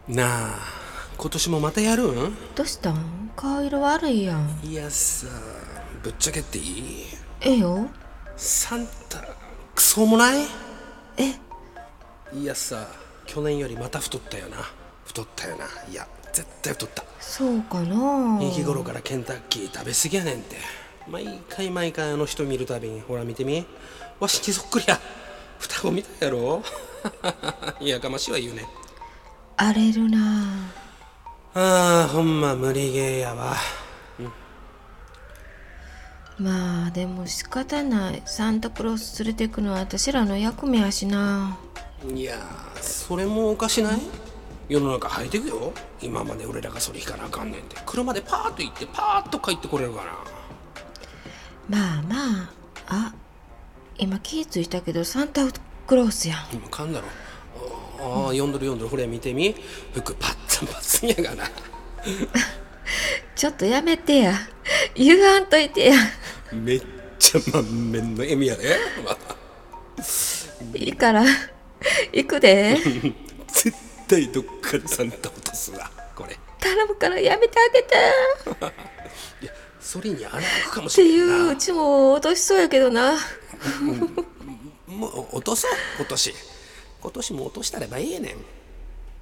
なあ、今年もまたやるん？ どうしたん？顔色悪いやん。 いやさ、ぶっちゃけっていい？ ええよ。 サンタクソもない？ え、 いやさ、去年よりまた太ったよな。太ったよな。いや絶対太った。 そうかな。 日頃からケンタッキー食べ過ぎやねんって。毎回あの人見るたびに、ほら見てみ、わしにそっくりや。双子みたいやろ。いやかましいは言うね。 荒れるな。 ああ、ほんま無理ゲーやわ。 まあでも仕方ない。サンタクロース連れてくのは私らの役目やしな。 いやー、それもおかしない？世の中生えてくよ。今まで俺らがそれ引かなあかんねんて。車でパーッと行ってパーッと帰ってこれるかな。 まあまあ。あ、今気ぃついたけどサンタクロースやん。 今噛んだろ。ああ、読んどる。ほれ見てみ。服パッツンパツンやがな。 ちょっとやめてや。言わんといてや。 めっちゃ満面の笑みやで。 いいから行くで。 絶対どっかでサンタ落とすわこれ。 頼むからやめてあげて。 いや、それに穴開くかもってしれんな。 いううちも落としそうやけどな。 もう落とそう。今年も落としたればいいねん。